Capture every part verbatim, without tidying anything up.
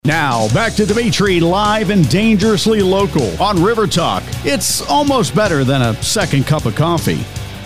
Now, back to Dimitri live and dangerously local on River Talk. It's almost better than a second cup of coffee.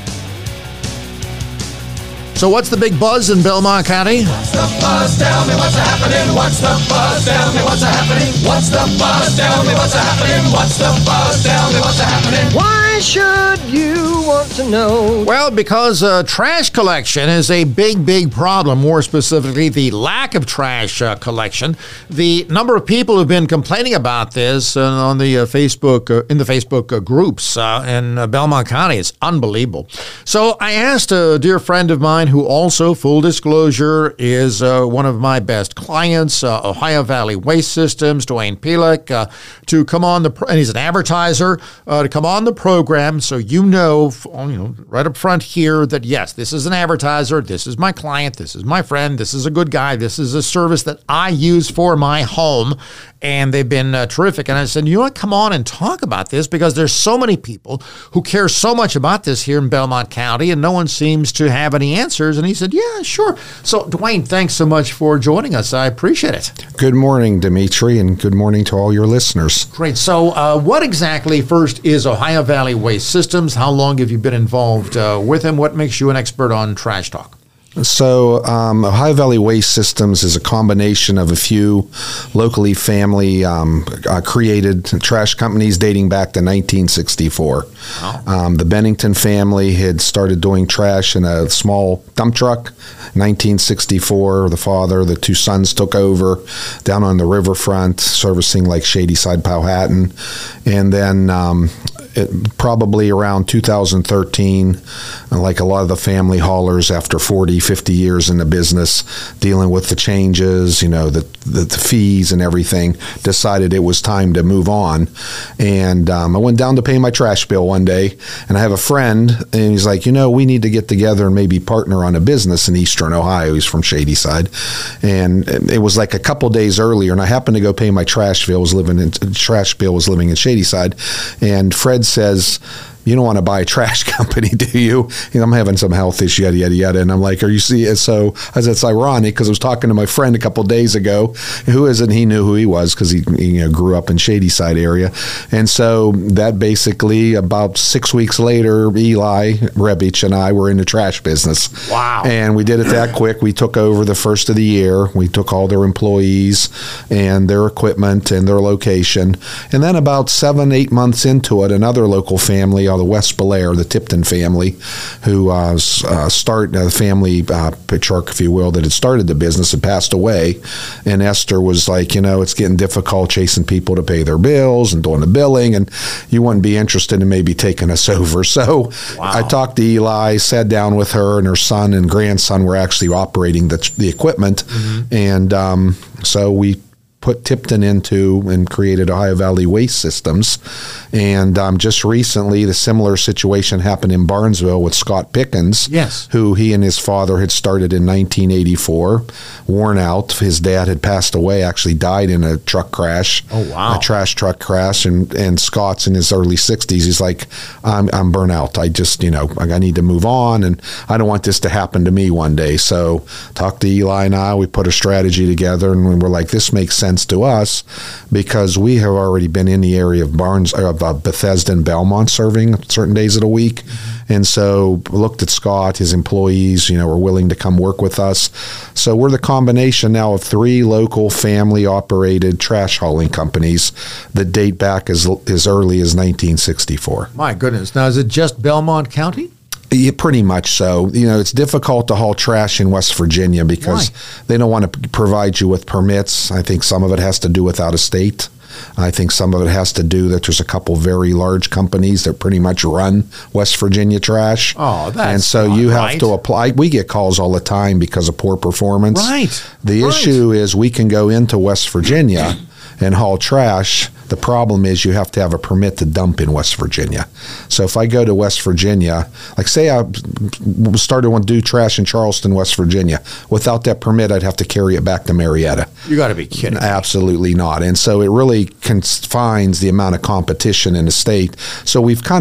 So what's the big buzz in Belmont County? What's the buzz? Tell me what's happening. What's the buzz? Tell me what's happening. What's the buzz? Tell me what's happening. What's the buzz? Tell me what's happening. Why should you want to know? Well, because uh, trash collection is a big, big problem. More specifically, the lack of trash uh, collection. The number of people who've been complaining about this uh, on the uh, Facebook uh, in the Facebook uh, groups uh, in uh, Belmont County is unbelievable. So I asked a dear friend of mine, who also, full disclosure, is uh, one of my best clients, uh, Ohio Valley Waste Systems, Dwayne Pelek, uh, to come on the, pro- and he's an advertiser, uh, to come on the program so you know, you know, right up front here that, yes, this is an advertiser, this is my client, this is my friend, this is a good guy, this is a service that I use for my home, and they've been uh, terrific. And I said, you know what, come on and talk about this, because there's so many people who care so much about this here in Belmont County, and no one seems to have any answers. And he said, yeah, sure. So, Dwayne, thanks so much for joining us. I appreciate it. Good morning, Dimitri, and good morning to all your listeners. Great. So, uh, what exactly, first, is Ohio Valley Waste Systems? How long have you been involved uh, with them? What makes you an expert on trash talk? So, um, Ohio Valley Waste Systems is a combination of a few locally family um, uh, created trash companies dating back to nineteen sixty-four. Wow. Um, the Bennington family had started doing trash in a small dump truck. nineteen sixty-four, the father, the two sons took over down on the riverfront, servicing like Shadyside, Powhatan. And then um, it, probably around two thousand thirteen, like a lot of the family haulers after forty, fifty years in the business, dealing with the changes, you know, the, the, the fees and everything, decided it was time to move on. And um, I went down to pay my trash bill one day, and I have a friend, and he's like, you know, we need to get together and maybe partner on a business in Eastern Ohio. He's from Shadyside. And it was like a couple days earlier, and I happened to go pay my trash bill. I was living in, trash bill was living in Shadyside. And Fred says, you don't want to buy a trash company, do you? you know, I'm having some health issue, yada, yada, yada. And I'm like, are you see? So as it's ironic, because I was talking to my friend a couple of days ago, who isn't, he knew who he was, because he, he you know, grew up in Shadyside area. And so that basically, about six weeks later, Eli Rebich and I were in the trash business. Wow. And we did it that quick. We took over the first of the year. We took all their employees and their equipment and their location. And then about seven, eight months into it, another local family, the West Belair, the Tipton family, who uh, uh, start uh, the family uh, patriarch, if you will, that had started the business, had passed away. And Esther was like, you know, it's getting difficult chasing people to pay their bills and doing the billing, and you wouldn't be interested in maybe taking us over. So wow. I talked to Eli, sat down with her, and her son and grandson were actually operating the, the equipment. Mm-hmm. And um, so we put Tipton into and created Ohio Valley Waste Systems. And um, just recently, the similar situation happened in Barnesville with Scott Pickens, yes, who he and his father had started in nineteen eighty-four. Worn out. His dad had passed away, actually died in a truck crash. Oh, wow. A trash truck crash. And, and Scott's in his early sixties. He's like, I'm, I'm burnt out. I just, you know, I need to move on, and I don't want this to happen to me one day. So talked to Eli and I. We put a strategy together, and we were like, this makes sense to us, because we have already been in the area of Barnes, of uh, Bethesda and Belmont, serving certain days of the week. Mm-hmm. And so looked at Scott, his employees, you know, were willing to come work with us. So we're the combination now of three local family operated trash hauling companies that date back as, as early as nineteen sixty-four. My goodness. Now, is it just Belmont County? Yeah, pretty much so. You know, it's difficult to haul trash in West Virginia because Why? They don't want to provide you with permits. I think some of it has to do with out of state. I think some of it has to do that there's a couple very large companies that pretty much run West Virginia trash. Oh, that's And so you have right. to apply. We get calls all the time because of poor performance. Right. The right. issue is we can go into West Virginia and haul trash. The problem is you have to have a permit to dump in West Virginia. So if I go to West Virginia, like say I started to do trash in Charleston, West Virginia, without that permit, I'd have to carry it back to Marietta. You got to be kidding. Absolutely not. And so it really confines the amount of competition in the state. So we've kind of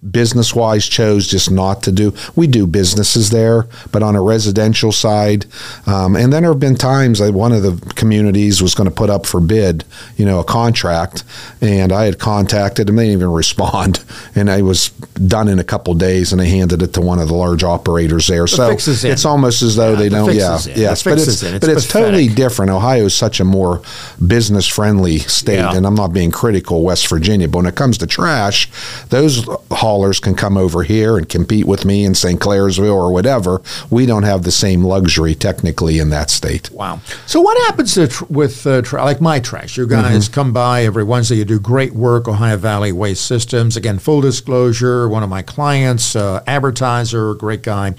business-wise chose just not to do. We do businesses there, but on a residential side. Um, and then there have been times that one of the communities was going to put up for bid, you know, a contract, and I had contacted them. They didn't even respond, and it was done in a couple days, and they handed it to one of the large operators there. The so fix is in. It's almost as though Yeah, they the don't. fix Yeah, is in. yes, The but fix it's is in. It's but it's totally pathetic. different. Ohio is such a more business-friendly state, Yeah. and I'm not being critical of West Virginia, but when it comes to trash, those haulers can come over here and compete with me in Saint Clairsville or whatever. We don't have the same luxury technically in that state. Wow. So what happens to tr- with uh, tra- like my trash? You guys Mm-hmm. come by every Wednesday. You do great work, Ohio Valley Waste Systems. Again, full disclosure, one of my clients, uh, advertiser, great guy.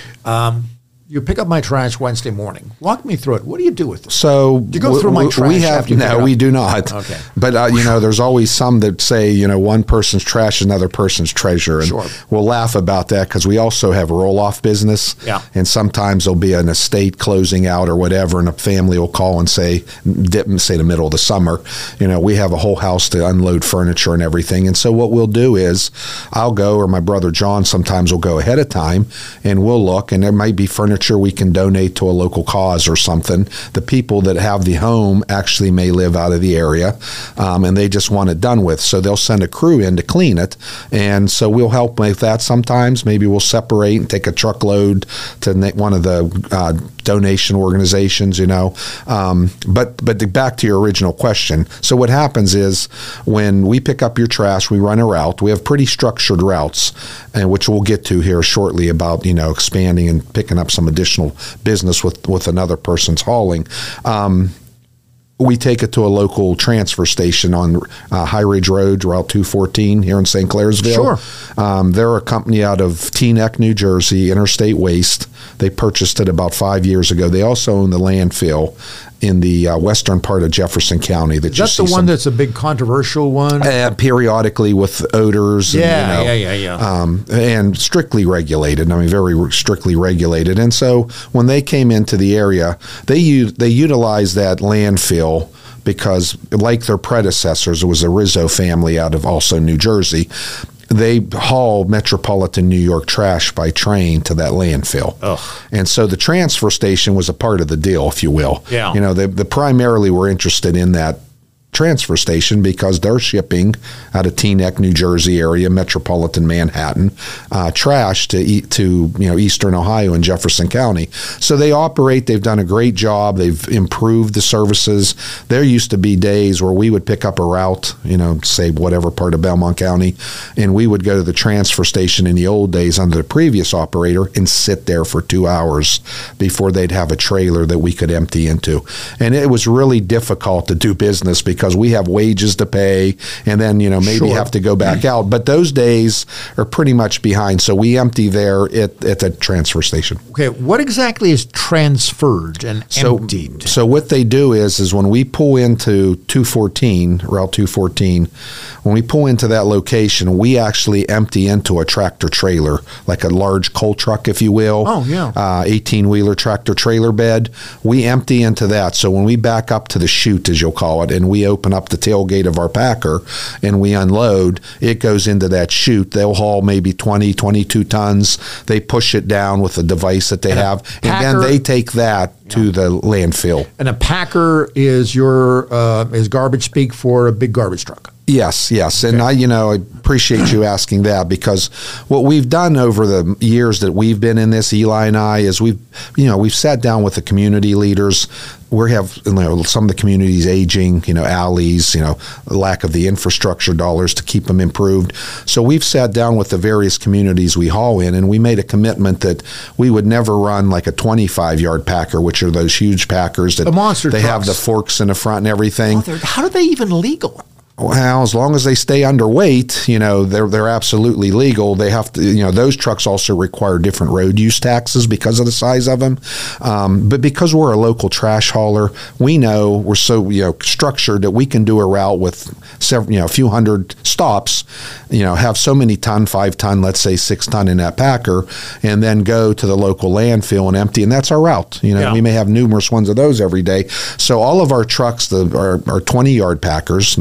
Um, you pick up my trash Wednesday morning. Walk me through it. What do you do with it? So Do you go through my we, trash we have after you pick it no, up? we do not. Okay. But uh, you know, there's always some that say, you know, one person's trash, another person's treasure, and Sure. we'll laugh about that because we also have roll-off business. Yeah. And sometimes there'll be an estate closing out or whatever, and a family will call and say, dip, say the middle of the summer, you know, we have a whole house to unload furniture and everything. And so what we'll do is, I'll go, or my brother John sometimes will go ahead of time, and we'll look, and there might be furniture we can donate to a local cause or something. The people that have the home actually may live out of the area, um, and they just want it done with. So they'll send a crew in to clean it, and so we'll help with that sometimes. Maybe we'll separate and take a truckload to na- one of the uh, donation organizations, you know. Um, but but to, back to your original question. So what happens is when we pick up your trash, we run a route. We have pretty structured routes, and which we'll get to here shortly about, you know, expanding and picking up some additional business with, with another person's hauling. Um, we take it to a local transfer station on uh, High Ridge Road, Route two fourteen here in Saint Clairsville. Sure. Um, they're a company out of Teaneck, New Jersey, Interstate Waste. They purchased it about five years ago. They also own the landfill in the uh, western part of Jefferson County. That Is you that see the one some- that's a big controversial one? uh, periodically with odors. And, Yeah, you know, yeah, yeah, yeah. Um, and strictly regulated. I mean, very re- strictly regulated. And so when they came into the area, they u- they utilized that landfill because, like their predecessors, it was a Rizzo family out of also New Jersey. They haul metropolitan New York trash by train to that landfill. Ugh. And so the transfer station was a part of the deal, if you will. Yeah. You know, they, they primarily were interested in that transfer station because they're shipping out of Teaneck, New Jersey area, metropolitan Manhattan, uh, trash to eat to you know eastern Ohio and Jefferson County. So they operate. They've done a great job. They've improved the services. There used to be days where we would pick up a route, you know, say whatever part of Belmont County, and we would go to the transfer station in the old days under the previous operator and sit there for two hours before they'd have a trailer that we could empty into. And it was really difficult to do business because we have wages to pay, and then you know maybe Sure. have to go back out. But those days are pretty much behind. So we empty there at, at the transfer station. Okay, what exactly is transferred and So, emptied? so what they do is, is when we pull into two fourteen, Route two fourteen, when we pull into that location, we actually empty into a tractor trailer, like a large coal truck, if you will. Oh, yeah. Uh, eighteen-wheeler tractor trailer bed. We empty into that. So when we back up to the chute, as you'll call it, and we open up the tailgate of our packer and we unload, it goes into that chute. They'll haul maybe twenty, twenty-two tons. They push it down with a device that they And a have, and packer- then they take that to the landfill. And a packer is your uh, is garbage speak for a big garbage truck. Yes, yes. And I, you know, I appreciate you asking that because what we've done over the years that we've been in this, Eli and I, is we've, you know, we've sat down with the community leaders. We have, you know, some of the communities aging, you know, alleys, you know, lack of the infrastructure dollars to keep them improved. So we've sat down with the various communities we haul in, and we made a commitment that we would never run like a twenty-five yard packer, which are those huge packers that The monster they have the trucks. forks in the front and everything. Oh, they're- how are they even legal? Well, as long as they stay underweight, you know, they're they're absolutely legal. They have to, you know, those trucks also require different road use taxes because of the size of them. Um, but because we're a local trash hauler, we know we're so, you know, structured that we can do a route with several, you know, a few hundred stops, you know, have so many ton, five ton, let's say six ton in that packer, and then go to the local landfill and empty. And that's our route. You know, Yeah. we may have numerous ones of those every day. So all of our trucks the, are, are twenty yard packers, not twenty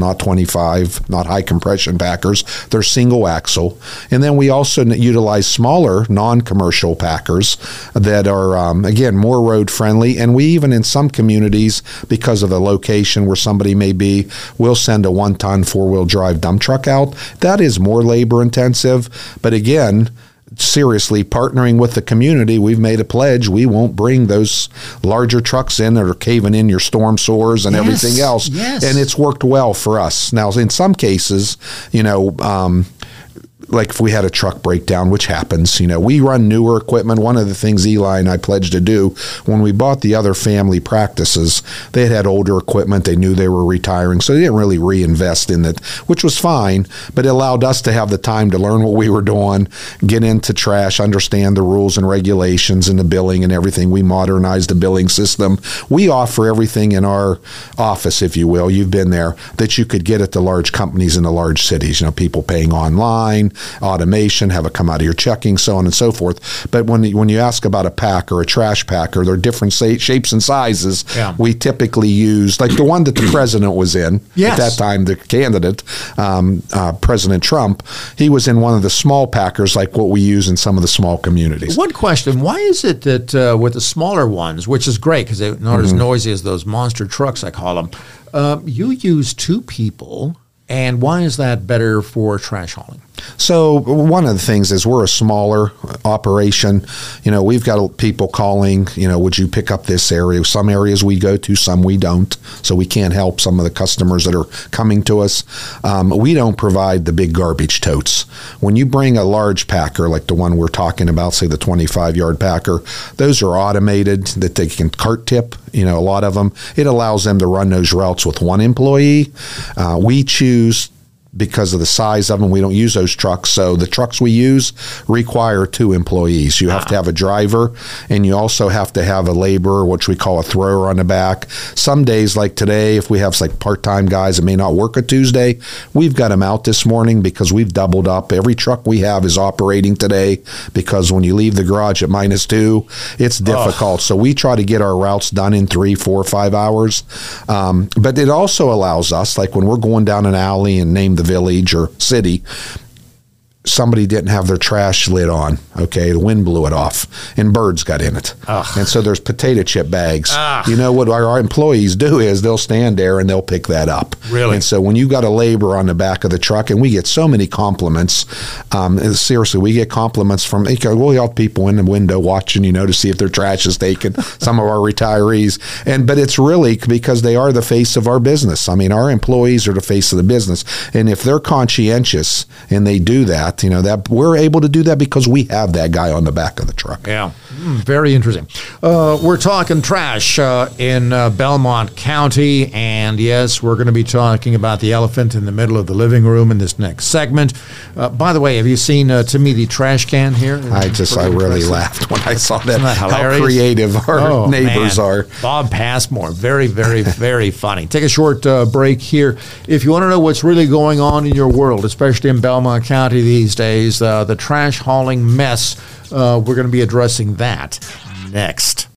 twenty-five, not high compression packers. They're single axle. And then we also utilize smaller non-commercial packers that are, um, again, more road friendly. And we even in some communities, because of the location where somebody may be, we'll send a one-ton four-wheel drive dump truck out. That is more labor intensive. But again, seriously, partnering with the community, we've made a pledge. We won't bring those larger trucks in that are caving in your storm sewers and Yes, everything else. yes. And it's worked well for us. Now, in some cases, you know, um, like if we had a truck breakdown, which happens, you know, we run newer equipment. One of the things Eli and I pledged to do when we bought the other family practices, they had had older equipment. They knew they were retiring, so they didn't really reinvest in it, which was fine, but it allowed us to have the time to learn what we were doing, get into trash, understand the rules and regulations and the billing and everything. We modernized the billing system. We offer everything in our office, if you will. You've been there, that you could get at the large companies in the large cities, you know, people paying online, automation, have it come out of your checking, so on and so forth. But when when you ask about a pack or a trash packer, they're different sa- shapes and sizes. Yeah. We typically use, like the one that the president was in Yes. at that time, the candidate, um, uh, President Trump, he was in one of the small packers like what we use in some of the small communities. One question: why is it that uh, with the smaller ones, which is great because they're not Mm-hmm. as noisy as those monster trucks, I call them, uh, you use two people, and why is that better for trash hauling? So one of the things is we're a smaller operation. You know, we've got people calling, you know, would you pick up this area? Some areas we go to, some we don't. So we can't help some of the customers that are coming to us. Um, we don't provide the big garbage totes. When you bring a large packer, like the one we're talking about, say the twenty-five yard packer, those are automated that they can cart tip, you know, a lot of them. It allows them to run those routes with one employee. Uh, we choose, because of the size of them, we don't use those trucks. So the trucks we use require two employees. You have to have a driver, and you also have to have a laborer, which we call a thrower on the back. Some days, like today, if we have like part-time guys that may not work a Tuesday, we've got them out this morning because we've doubled up. Every truck we have is operating today because when you leave the garage at minus two, it's difficult. So we try to get our routes done in three, four, five hours. Um, but it also allows us, like when we're going down an alley and name the village or city, somebody didn't have their trash lid on. Okay, the wind blew it off, and birds got in it. Ugh. And so there's potato chip bags. Ugh. You know what our, our employees do is they'll stand there and they'll pick that up. Really? And so when you got a laborer on the back of the truck, and we get so many compliments. Um, and seriously, we get compliments from. We'll have people in the window watching, you know, to see if their trash is taken. Some of our retirees, and but it's really because they are the face of our business. I mean, our employees are the face of the business, and if they're conscientious and they do that. You know, that we're able to do that because we have that guy on the back of the truck. Yeah, mm, very interesting. Uh, we're talking trash uh, in uh, Belmont County, and yes, we're going to be talking about the elephant in the middle of the living room in this next segment. Uh, by the way, have you seen, uh, to me, the trash can here? I just, I really impressive. laughed when I saw that, that how hilarious? creative our oh, neighbors man. are. Bob Passmore, very, very, very funny. Take a short uh, break here. If you want to know what's really going on in your world, especially in Belmont County these days, uh, the trash hauling mess, uh, we're going to be addressing that next.